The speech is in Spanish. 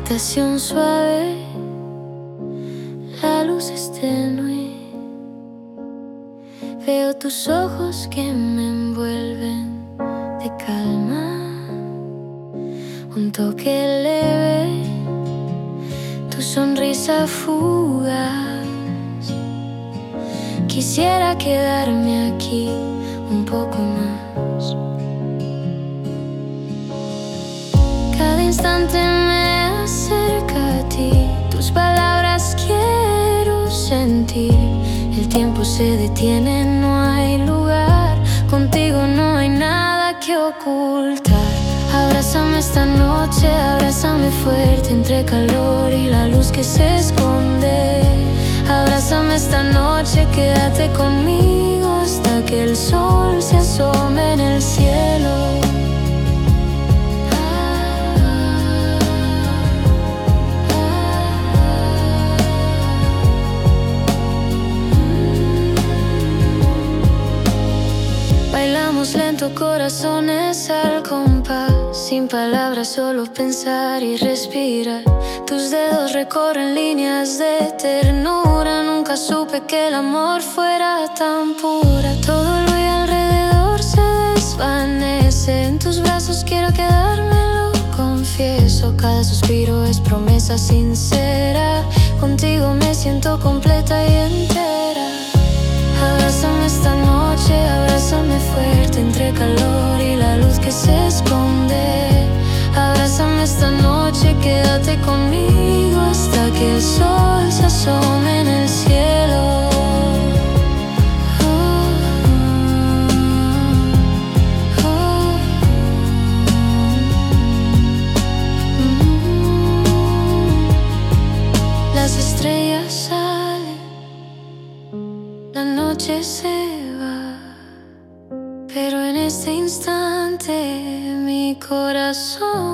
habitación suave, la luz es tenue. Veo tus ojos que me envuelven de calma, un toque leve, tu sonrisa fugaz. Quisiera quedarme aquí un poco más. Cada instante me acerca a ti, tus palabras quiero sentir. El tiempo se detiene, no hay lugar, contigo no hay nada que ocultar. Abrázame esta noche, abrázame fuerte entre calor y la luz que se esconde. Abrázame esta noche, quédate conmigo hasta que el sol se asome en el cielo. Bailamos lento, corazones al compás, sin palabras, solo pensar y respirar. Tus dedos recorren líneas de ternura. Nunca supe que el amor fuera tan pura. Todo lo alrededor se desvanece. En tus brazos quiero quedarme, lo confieso. Cada suspiro es promesa sincera. Contigo me siento completa y entera. Abrázame esta noche, abrázame fuerte entre calor y la luz que se esconde. Abrázame esta noche, quédate conmigo hasta que el sol se asome en el cielo. Las estrellas salen, la noche se va, pero en este instante mi corazón